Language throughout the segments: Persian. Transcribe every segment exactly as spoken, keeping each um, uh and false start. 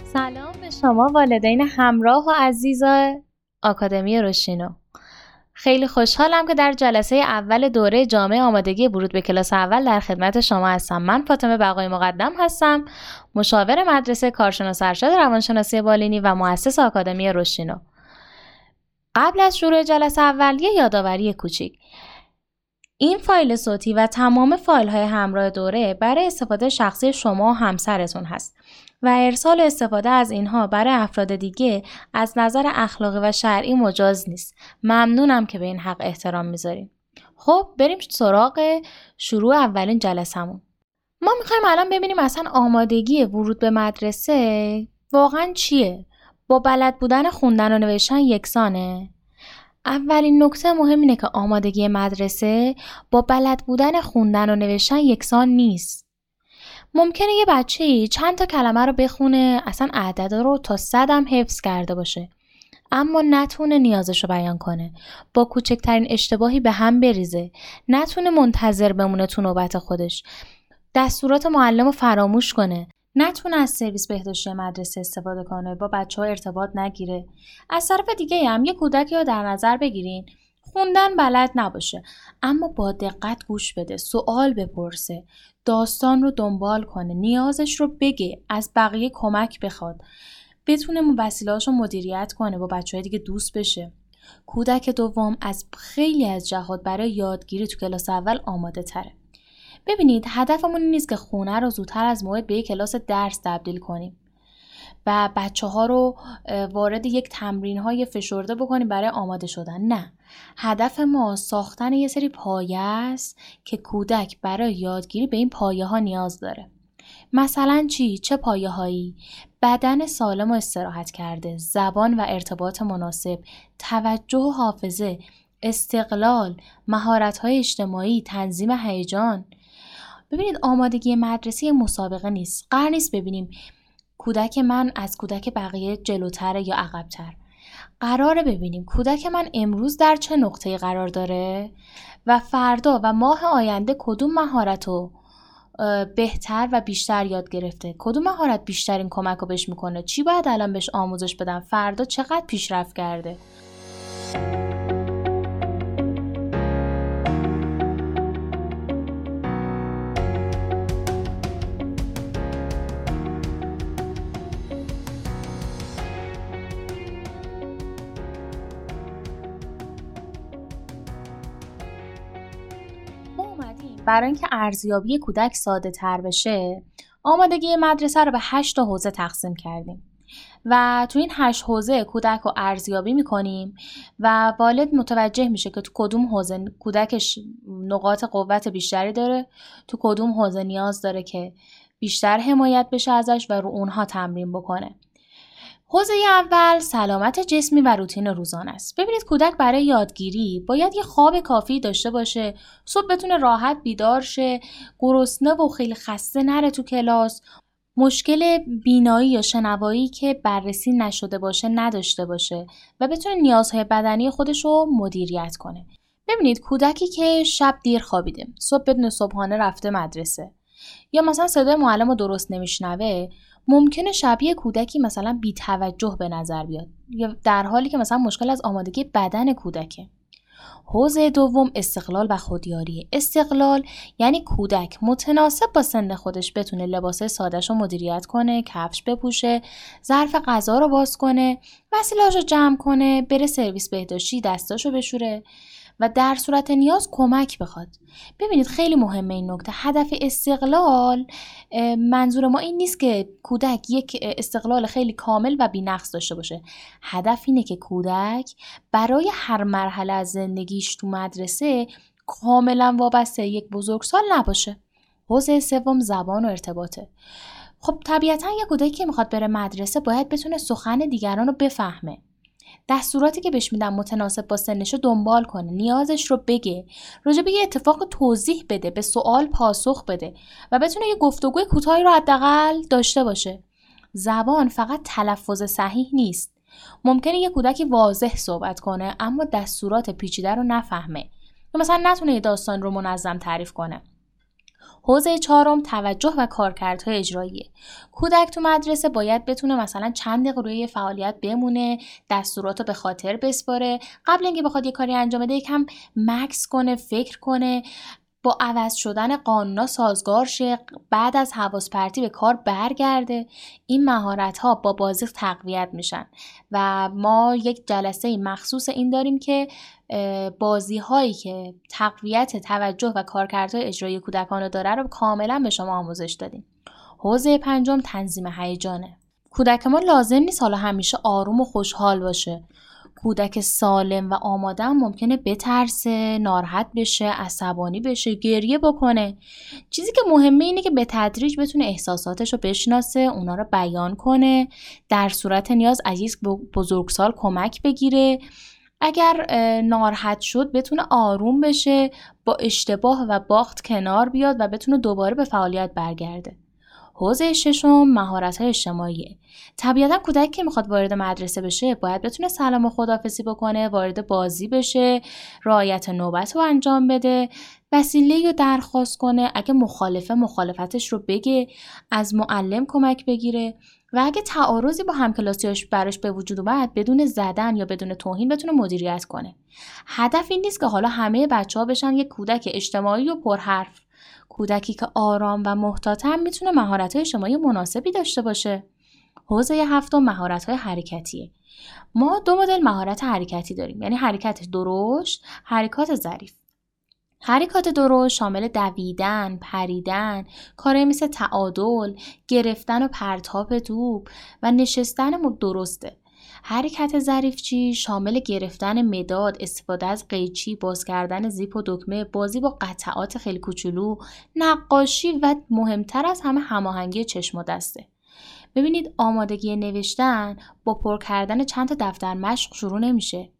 سلام به شما والدین همراه و عزیز آکادمی روشینو. خیلی خوشحالم که در جلسه اول دوره جامع آمادگی ورود به کلاس اول در خدمت شما هستم. من فاطمه بقای مقدم هستم، مشاور مدرسه، کارشناس ارشد روانشناسی بالینی و مؤسس آکادمی روشینو. قبل از شروع جلسه اول یه یادآوری کوچیک. این فایل صوتی و تمام فایل های همراه دوره برای استفاده شخصی شما و همسرتون هست و ارسال استفاده از اینها برای افراد دیگه از نظر اخلاقی و شرعی مجاز نیست. ممنونم که به این حق احترام میذاریم. خب بریم سراغ شروع اولین جلسمون. ما میخوایم الان ببینیم اصلا آمادگی ورود به مدرسه واقعا چیه؟ با بلد بودن خوندن و نوشتن یکسانه؟ اولین نکته مهم اینه که آمادگی مدرسه با بلد بودن خوندن و نوشتن یکسان نیست. ممکنه یه بچه‌ای چند تا کلمه رو بخونه، اصلا عدد رو تا صد هم حفظ کرده باشه، اما نتونه نیازش رو بیان کنه، با کوچکترین اشتباهی به هم بریزه، نتونه منتظر بمونه تو نوبت خودش، دستورات معلم رو فراموش کنه، نتونه از سرویس بهداشتی مدرسه استفاده کنه، با بچه‌ها ارتباط نگیره. از طرف دیگه هم یه کودکی رو در نظر بگیرین خوندن بلد نباشه، اما با دقت گوش بده، سوال بپرسه، داستان رو دنبال کنه، نیازش رو بگه، از بقیه کمک بخواد، بتونه وسیله‌هاش رو مدیریت کنه، با بچه‌های دیگه دوست بشه. کودک دوم از خیلی از جهات برای یادگیری تو کلاس اول آماده تره. ببینید هدفمون این نیست که خونه رو زودتر از موعد به یک کلاس درس تبدیل کنیم و بچه ها رو وارد یک تمرین های فشرده بکنیم برای آماده شدن. نه، هدف ما ساختن یه سری پایه است که کودک برای یادگیری به این پایه ها نیاز داره. مثلا چی؟ چه پایه هایی؟ بدن سالم و استراحت کرده، زبان و ارتباط مناسب، توجه و حافظه، استقلال، مهارت های اجتماعی، تنظیم هیجان. ببینید آمادگی مدرسه مسابقه نیست. قرار نیست ببینیم کودک من از کودک بقیه جلوتره یا عقبتر. قراره ببینیم کودک من امروز در چه نقطه‌ای قرار داره و فردا و ماه آینده کدوم مهارتو بهتر و بیشتر یاد گرفته، کدوم مهارت بیشترین کمک رو بهش میکنه، چی باید الان بهش آموزش بدم، فردا چقدر پیشرفت کرده. برای اینکه ارزیابی کودک ساده تر بشه، آمادگی مدرسه رو به هشت تا حوزه تقسیم کردیم و تو این هشت حوزه کودک رو ارزیابی میکنیم و والد متوجه میشه که تو کدوم حوزه کودکش نقاط قوت بیشتری داره، تو کدوم حوزه نیاز داره که بیشتر حمایت بشه ازش و رو اونها تمرین بکنه. حوزه اول سلامت جسمی و روتین روزانه است. ببینید کودک برای یادگیری باید یه خواب کافی داشته باشه، صبح بتونه راحت بیدار شه، گرسنه و خیلی خسته نره تو کلاس، مشکل بینایی یا شنوایی که بررسی نشده باشه نداشته باشه و بتونه نیازهای بدنی خودش رو مدیریت کنه. ببینید کودکی که شب دیر خوابیده، صبح بدون صبحانه رفته مدرسه یا مثلا صدای معلم رو درست نمیشنوه، ممکنه شبیه کودکی مثلا بی توجه به نظر بیاد یا در حالی که مثلا مشکل از آمادگی بدن کودکه. حوزه دوم استقلال و خودیاری. استقلال یعنی کودک متناسب با سن خودش بتونه لباسه ساده‌شو مدیریت کنه، کفش بپوشه، ظرف غذا رو باز کنه، وسایلاشو جمع کنه، بره سرویس بهداشتی دستاشو بشوره و در صورت نیاز کمک بخواد. ببینید خیلی مهمه این نکته. هدف استقلال منظور ما این نیست که کودک یک استقلال خیلی کامل و بی‌نقص داشته باشه. هدف اینه که کودک برای هر مرحله از زندگیش تو مدرسه کاملا وابسته یک بزرگسال نباشه. حوزه سوم زبان و ارتباطه. خب طبیعتا یک کودکی که میخواد بره مدرسه باید بتونه سخن دیگران رو بفهمه. دستوراتی که بهش میدن متناسب با سنش رو دنبال کنه، نیازش رو بگه، راجع به یه اتفاق توضیح بده، به سوال پاسخ بده و بتونه یه گفتگوی کوتاهی رو حداقل داشته باشه. زبان فقط تلفظ صحیح نیست. ممکنه یه کودکی واضح صحبت کنه اما دستورات پیچیده رو نفهمه، مثلا نتونه یه داستان رو منظم تعریف کنه. حوزه چهارم توجه و کارکردهای اجرایی. کودک تو مدرسه باید بتونه مثلا چند دقیقه روی فعالیت بمونه، دستوراتو به خاطر بسپاره، قبل اینکه بخواد یه کاری انجام بده یکم مکث کنه، فکر کنه، با عوض شدن قانونا سازگار شه، بعد از حواس پرتی به کار برگرده. این مهارت‌ها با بازی تقویت میشن و ما یک جلسه مخصوص این داریم که بازی هایی که تقویت توجه و کارکردهای اجرایی کودکان رو داره رو کاملا به شما آموزش دادیم. حوزه پنجم تنظیم هیجانه. کودک ما لازم نیست حالا همیشه آروم و خوشحال باشه. کودک سالم و آماده هم ممکنه بترسه، ناراحت بشه، عصبانی بشه، گریه بکنه. چیزی که مهمه اینه که به تدریج بتونه احساساتش رو بشناسه، اونا رو بیان کنه، در صورت نیاز از یک بزرگسال کمک بگیره. اگر ناراحت شد بتونه آروم بشه، با اشتباه و باخت کنار بیاد و بتونه دوباره به فعالیت برگرده. حوزه ششم مهارت‌های اجتماعیه. طبیعتاً کودک که میخواد وارد مدرسه بشه باید بتونه سلام و خداحافظی بکنه، وارد بازی بشه، رعایت نوبت رو انجام بده، وسیله‌ای رو درخواست کنه، اگه مخالفه مخالفتش رو بگه، از معلم کمک بگیره و اگه تعارضی با همکلاسیاش براش به وجود اومد بدون زدن یا بدون توهین بتونه مدیریت کنه. هدف این نیست که حالا همه بچه‌ها بشن یک کودک اجتماعی و پرحرف. کودکی که آرام و محتاط هم میتونه مهارت‌های اجتماعی مناسبی داشته باشه. حوزه هفتم مهارت‌های حرکتیه. ما دو مدل مهارت حرکتی داریم، یعنی حرکت درشت، حرکات ظریف. حرکات درشت شامل دویدن، پریدن، کارهای مثل تعادل، گرفتن و پرتاب توپ و نشستن درسته. حرکت ظریفچی شامل گرفتن مداد، استفاده از قیچی، باز کردن زیپ و دکمه، بازی با قطعات خیلی کوچولو، نقاشی و مهمتر از همه هماهنگی چشم و دسته. ببینید آمادگی نوشتن با پر کردن چند تا دفتر مشق شروع نمیشه.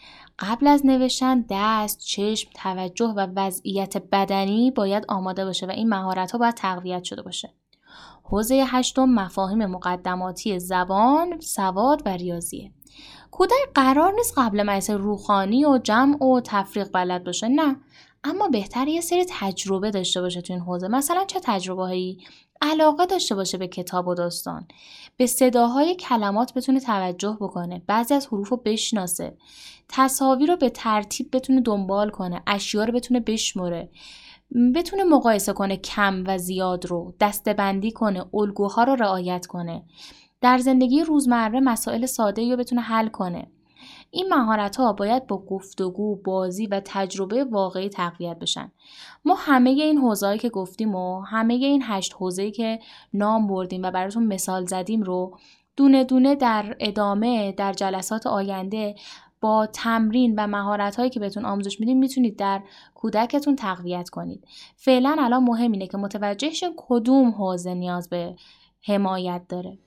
قبل از نوشتن دست، چشم، توجه و وضعیت بدنی باید آماده باشه و این مهارت‌ها باید تقویت شده باشه. حوزه هشتم مفاهیم مقدماتی زبان، سواد و ریاضیه. کودک قرار نیست قبل مدرسه روخانی و جمع و تفریق بلد باشه، نه، اما بهتره یه سری تجربه داشته باشه تو این حوزه. مثلا چه تجربه‌هایی؟ علاقه داشته باشه به کتاب و داستان، به صداهای کلمات بتونه توجه بکنه، بعضی از حروف رو بشناسه، تصاویر رو به ترتیب بتونه دنبال کنه، اشیا رو بتونه بشمره، بتونه مقایسه کنه کم و زیاد رو، دسته‌بندی کنه، الگوها رو رعایت کنه، در زندگی روزمره مسائل ساده رو بتونه حل کنه. این مهارت‌ها باید با گفتگو، بازی و تجربه واقعی تقویت بشن. ما همه این حوزه‌ای که گفتیم و همه این هشت حوزه‌ای که نام بردیم و براتون مثال زدیم رو دونه دونه در ادامه در جلسات آینده با تمرین و مهارت‌هایی که بهتون آموزش میدیم میتونید در کودکتون تقویت کنید. فعلا الان مهم اینه که متوجه شین کدوم حوزه نیاز به حمایت داره.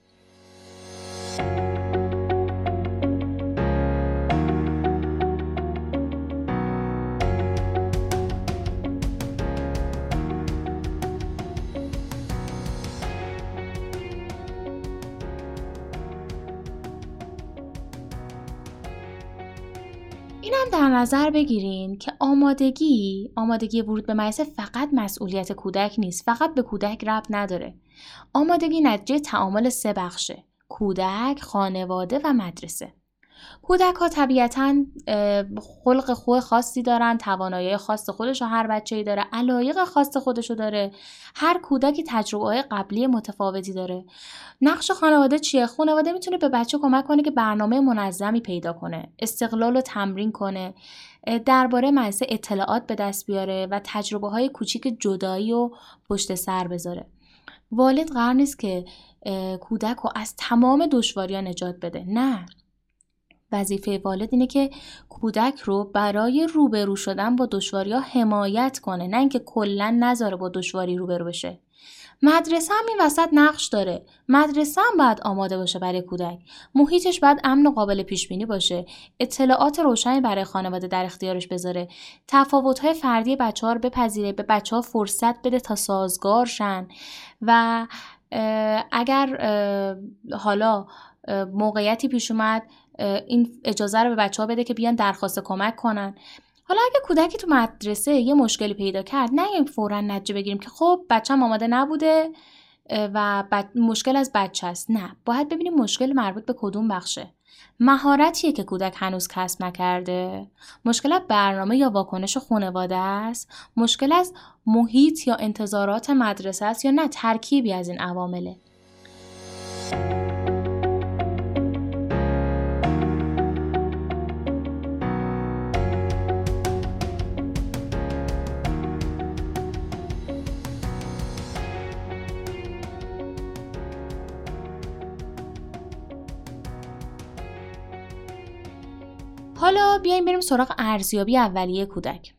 اینم در نظر بگیرین که آمادگی آمادگی ورود به مدرسه فقط مسئولیت کودک نیست، فقط به کودک ربط نداره. آمادگی نتیجه تعامل سه بخشه: کودک، خانواده و مدرسه. کودک ها طبیعتاً خلق خو خاصی دارن، توانایی خاص خودشو هر بچه‌ای داره، علایق خاص خودشو داره، هر کودکی تجربه‌های قبلی متفاوتی داره. نقش خانواده چیه؟ خانواده میتونه به بچه کمک کنه که برنامه منظمی پیدا کنه، استقلال رو تمرین کنه، درباره مدرسه اطلاعات به دست بیاره و تجربه‌های کوچیک جدایی رو پشت سر بذاره. والد قرار نیست که کودک رو از تمام دشواری‌ها نجات بده، نه. وظیفه والد اینه که کودک رو برای روبرو شدن با دشواری‌ها حمایت کنه، نه اینکه کلاً نذاره با دشواری روبرو بشه. مدرسه هم این وسط نقش داره. مدرسه هم باید آماده باشه برای کودک. محیطش باید امن و قابل پیش بینی باشه. اطلاعات روشنی برای خانواده در اختیارش بذاره. تفاوت‌های فردی بچه‌ها رو بپذیره، به بچه‌ها فرصت بده تا سازگار شن و اگر حالا موقعیتی پیش اومد این اجازه رو به بچه‌ها بده که بیان درخواست کمک کنن. حالا اگه کودکی تو مدرسه یه مشکلی پیدا کرد، نه فوراً نتیجه بگیریم که خب بچه‌م آماده نبوده و بد... مشکل از بچه است. نه، باید ببینیم مشکل مربوط به کدوم بخشه. مهارتیه که کودک هنوز کسب نکرده، مشکل از برنامه یا واکنش خانواده است، مشکل از محیط یا انتظارات مدرسه است، یا نه ترکیبی از این عوامله. حالا بیایم بریم سراغ ارزیابی اولیه کودک.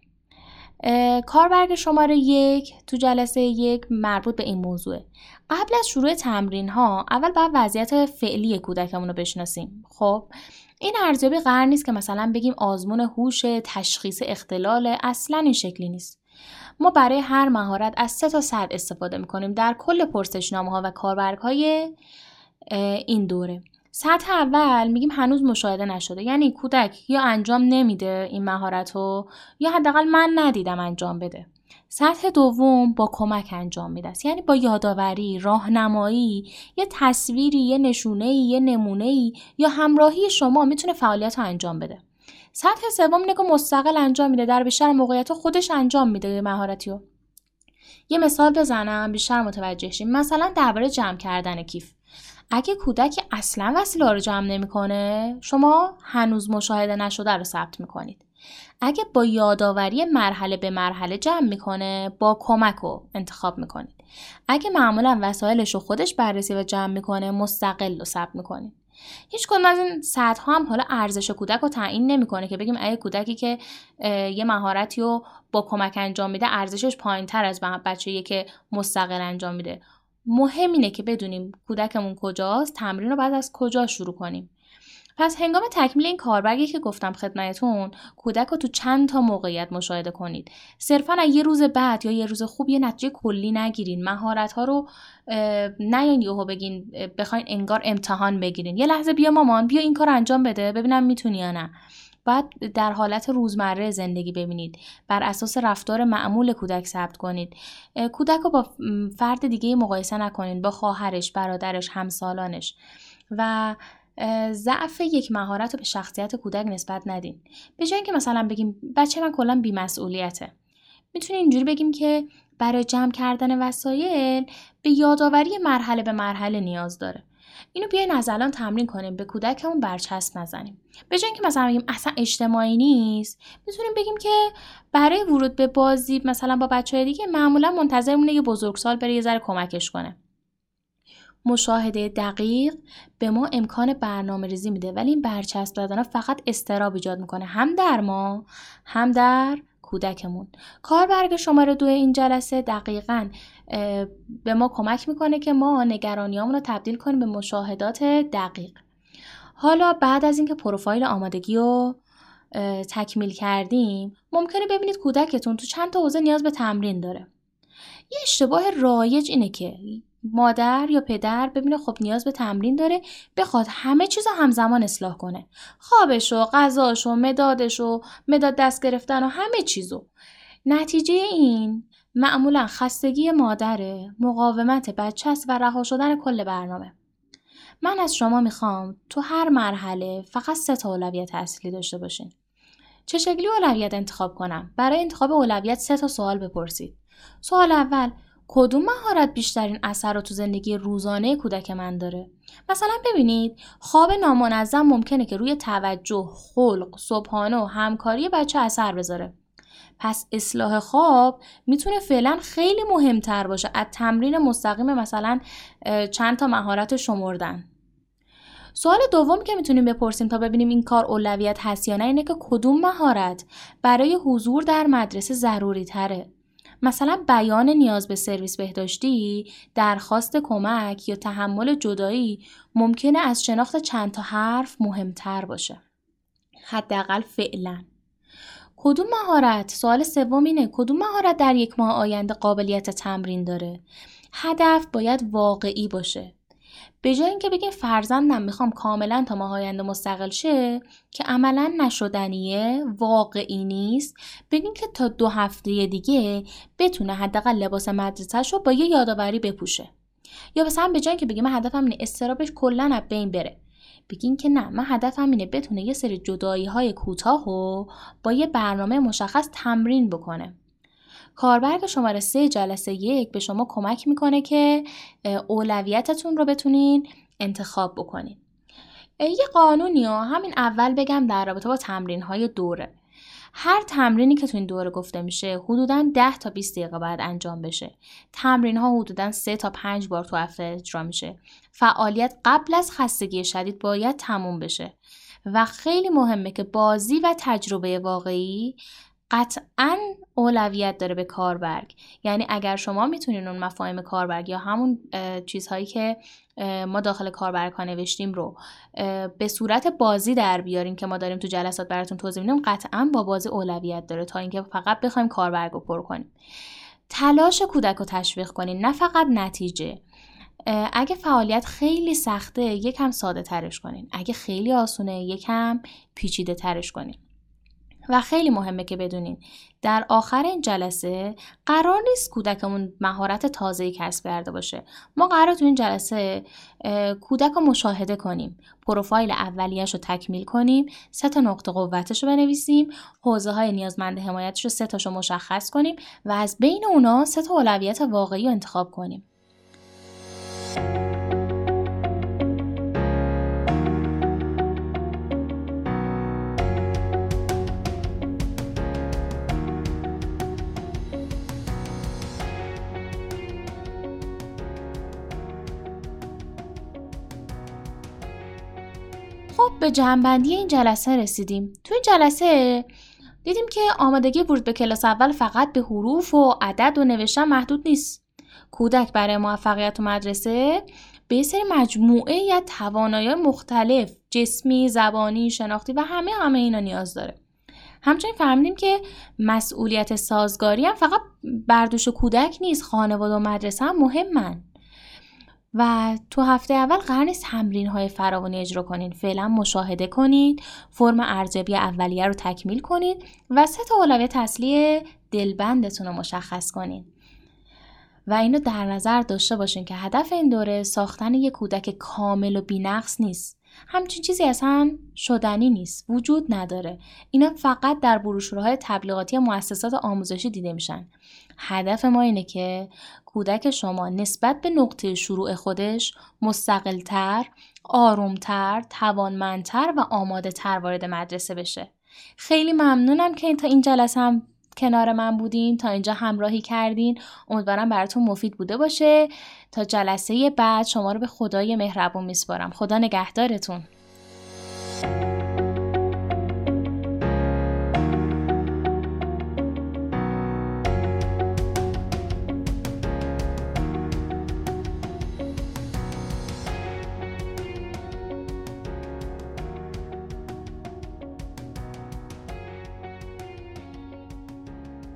کاربرگ شماره یک تو جلسه یک مربوط به این موضوعه. قبل از شروع تمرین ها اول باید وضعیت فعلی کودکمون رو بشناسیم. خب این ارزیابی قرار نیست که مثلا بگیم آزمون هوش، تشخیص اختلال، اصلا این شکلی نیست. ما برای هر مهارت از سه تا سطح استفاده میکنیم در کل پرسشنامه ها و کاربرگ های این دوره. سطح اول میگیم هنوز مشاهده نشده، یعنی کودک یا انجام نمیده این مهارت رو یا حداقل من ندیدم انجام بده. سطح دوم با کمک انجام میده، یعنی با یادآوری، راهنمایی، یه تصویری، یه نشونه‌ای، یه نمونه‌ای یا همراهی شما میتونه فعالیت رو انجام بده. سطح سوم اینه که مستقل انجام میده، در بیشتر موقعیت خودش انجام میده مهارتی رو. یه مثال بزنم بیشتر متوجه شیم. مثلا درباره جمع کردن کیف. اگه کودک اصلا وسیله رو جمع نمی‌کنه، شما هنوز مشاهده نشده رو ثبت می‌کنید. اگه با یادآوری مرحله به مرحله جمع می‌کنه، با کمک رو انتخاب می‌کنید. اگه معمولا وسایلش رو خودش بررسی و جمع می‌کنه، مستقل رو ثبت می‌کنید. هیچ کدوم از این سطح‌ها هم حالا ارزش کودک رو تعیین نمی‌کنه که بگیم اگه کودکی که یه مهارتی رو با کمک انجام میده ارزشش پایین‌تر از بچه‌ای که مستقل انجام میده. مهم اینه که بدونیم کودکمون کجاست، تمرین رو بعد از کجا شروع کنیم. پس هنگام تکمیل این کاربرگی که گفتم خدمتتون، کودک رو تو چند تا موقعیت مشاهده کنید. صرفاً یه روز بعد یا یه روز خوب یه نتیجه کلی نگیرین. مهارت‌ها رو نیاین یهو بگین بخواین انگار امتحان بگیرین. یه لحظه بیا مامان، بیا این کار انجام بده ببینم میتونی یا نه. باید در حالت روزمره زندگی ببینید، بر اساس رفتار معمول کودک ثبت کنید. کودک رو با فرد دیگه مقایسه نکنید، با خواهرش، برادرش، همسالانش، و ضعف یک مهارت رو به شخصیت کودک نسبت ندین. به جای اینکه مثلا بگیم بچه من کلا بی‌مسئولیته، میتونیم اینجوری بگیم که برای جمع کردن وسایل به یادآوری مرحله به مرحله نیاز داره. اینو بیاین از الان تمرین کنیم، به کودکمون برچسب نزنیم. به جای اینکه مثلا بگیم اصلا اجتماعی نیست، میتونیم بگیم که برای ورود به بازی مثلا با بچه‌های دیگه معمولا منتظر مونه یه بزرگسال بره یه ذره کمکش کنه. مشاهده دقیق به ما امکان برنامه‌ریزی میده، ولی این برچسب دادن فقط اضطراب ایجاد میکنه، هم در ما هم در کودکمون. کاربرگ شماره دو این جلسه دقیقاً به ما کمک میکنه که ما نگرانیامون رو تبدیل کنیم به مشاهدات دقیق. حالا بعد از اینکه پروفایل آمادگی رو تکمیل کردیم، ممکنه ببینید کودکتون تو چند تا حوزه نیاز به تمرین داره. یه اشتباه رایج اینه که مادر یا پدر ببینه خب نیاز به تمرین داره، بخواد همه چیزو همزمان اصلاح کنه، خوابشو، غذاشو، مدادشو، مداد دست گرفتن و همه چیزو. نتیجه این معمولا خستگی مادره، مقاومت بچه است و رها شدن کل برنامه. من از شما میخوام تو هر مرحله فقط سه تا اولویت اصلی داشته باشین. چه شکلی اولویت انتخاب کنم؟ برای انتخاب اولویت سه تا سوال بپرسید. سوال اول، کدوم مهارت بیشترین اثر رو تو زندگی روزانه کودک من داره؟ مثلا ببینید خواب نامنظم ممکنه که روی توجه، خلق، صبحانه و همکاری بچه اثر بذاره. پس اصلاح خواب میتونه فعلا خیلی مهمتر باشه از تمرین مستقیم مثلا چند تا مهارت شمردن. سوال دوم که میتونیم بپرسیم تا ببینیم این کار اولویت هست یا نه اینه که کدوم مهارت برای حضور در مدرسه ضروری تره؟ مثلا بیان نیاز به سرویس بهداشتی، درخواست کمک یا تحمل جدایی ممکنه از شناخت چند تا حرف مهمتر باشه، حداقل فعلا. کدوم مهارت، سوال سوم اینه، کدوم مهارت در یک ماه آینده قابلیت تمرین داره؟ هدف باید واقعی باشه. به جای اینکه بگین فرزندم میخوام کاملا تا ماه آینده مستقل شه که عملا نشدنیه، واقعی نیست، بگین که تا دو هفته دیگه بتونه حداقل لباس مدرسه‌شو با یه یادآوری بپوشه. یا مثلا به جای اینکه بگیم من هدفم اینه استرابش کلا از بین بره، بگین که نه، من هدفم اینه بتونه یه سری جدایی‌های کوتاهو با یه برنامه مشخص تمرین بکنه. کاربرگ شماره سه جلسه یک به شما کمک میکنه که اولویتتون رو بتونین انتخاب بکنین. یه قانونی ها همین اول بگم در رابطه با تمرین های دوره. هر تمرینی که تو این دوره گفته میشه حدوداً ده تا بیست دقیقه باید انجام بشه. تمرین ها حدوداً سه تا پنج بار تو هفته اجرا میشه. فعالیت قبل از خستگی شدید باید تموم بشه و خیلی مهمه که بازی و تجربه واقعی قطعاً اولویت داره به کاربرگ. یعنی اگر شما میتونین اون مفاهیم کاربرگ یا همون چیزهایی که ما داخل کاربرگ ها نوشتیم رو به صورت بازی در بیارین که ما داریم تو جلسات براتون توضیح میدیم، قطعاً با بازی اولویت داره تا اینکه فقط بخوایم کاربرگ رو پر کنیم. تلاش کودک رو تشویق کنین، نه فقط نتیجه. اگه فعالیت خیلی سخته یکم ساده ترش کنین، اگه خیلی آسونه یکم پیچیده ترش کنین. و خیلی مهمه که بدونین در آخر این جلسه قرار نیست کودکمون مهارت تازه‌ای کسب کرده باشه. ما قراره تو این جلسه کودک رو مشاهده کنیم، پروفایل اولیه‌اش رو تکمیل کنیم، سه تا نقطه قوتش رو بنویسیم، حوزه‌های نیازمند حمایتش رو سه تاشو مشخص کنیم و از بین اونا سه تا اولویت واقعی رو انتخاب کنیم. خب به جمع‌بندی این جلسه رسیدیم. تو این جلسه دیدیم که آمادگی ورود به کلاس اول فقط به حروف و عدد و نوشتن محدود نیست. کودک برای موفقیت تو مدرسه به سری مجموعه یا توانایی مختلف، جسمی، زبانی، شناختی و همه همه اینا نیاز داره. همچنین فهمیدیم که مسئولیت سازگاری هم فقط بر دوش کودک نیست، خانواده و مدرسه هم مهمن. و تو هفته اول قرار نیست تمرین‌های فراوانی اجرا کنین. فعلا مشاهده کنید، فرم ارزیابی اولیه رو تکمیل کنید و سه تا اولویت اصلی دلبندتون رو مشخص کنید. و اینو در نظر داشته باشین که هدف این دوره ساختن یک کودک کامل و بی‌نقص نیست. همچین چیزی اصلا شدنی نیست، وجود نداره. اینا فقط در بروشورهای تبلیغاتی مؤسسات آموزشی دیده میشن. هدف ما اینه که کودک شما نسبت به نقطه شروع خودش مستقل‌تر، آرومتر، توانمندتر و آماده‌تر وارد مدرسه بشه. خیلی ممنونم که تا این جلسه هم کنار من بودین، تا اینجا همراهی کردین. امیدوارم براتون مفید بوده باشه. تا جلسه بعد شما رو به خدای مهربون میسپارم. خدا نگهدارتون.